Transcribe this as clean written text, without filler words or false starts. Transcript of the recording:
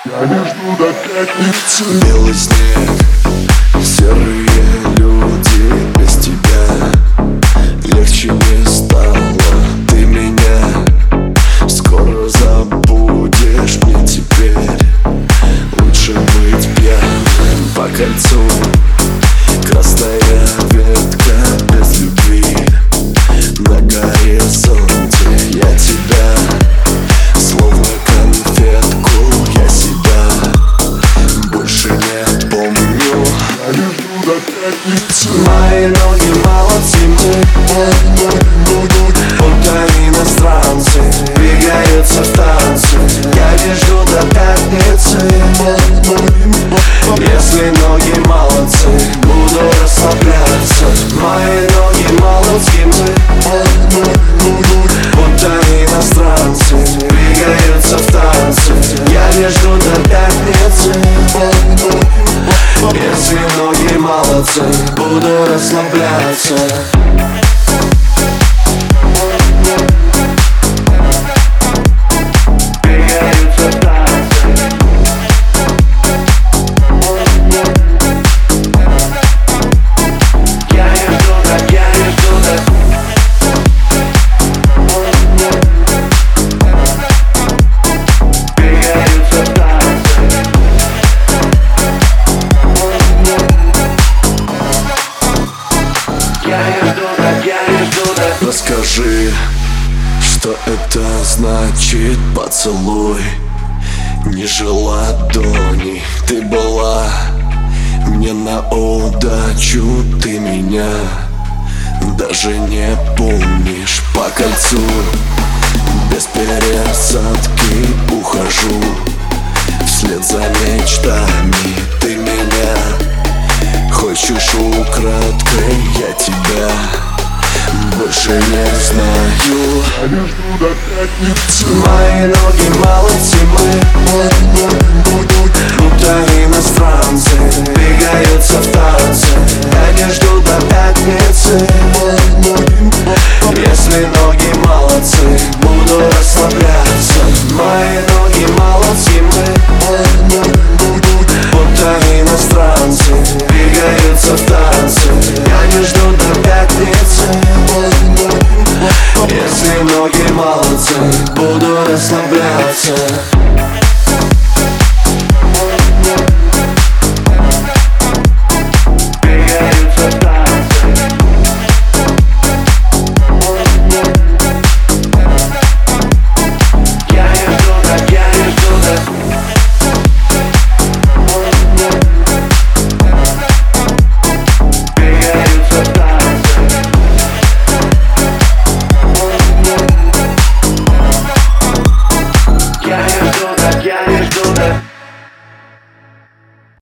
Я не жду до пятницы. Белый снег, серые люди. Без тебя легче не стало. Ты меня скоро забудешь. Мне теперь лучше быть пьяным по кольцу. Красная ветка без любви на горизонте. Я тебя словно конфетку, я себя больше не помню. Я не жду до пятницы. Мои ноги молодцы, будто иностранцы двигаются в танце. Я не жду до пятницы. Если ноги молодцы, буду расслабляться. Мои ноги молодцы, будто иностранцы двигаются в танце. Я не жду до пятницы. Если ноги молодцы, буду расслабляться. Расскажи, что это значит поцелуй ниже ладони. Ты была мне на удачу, ты меня даже не помнишь. По кольцу без пересадки ухожу вслед за мечтами. Ты меня хочешь украдкой, я тебя больше не знаю. Я не жду до пятницы. Мои ноги молодцы, будто иностранцы двигаются в танце. Я не жду до пятницы. Если ноги молодцы, буду расслабляться. Мои ноги молодцы, будто иностранцы двигаются в танце. Я не жду до пятницы. Если ноги молодцы, буду расслабляться.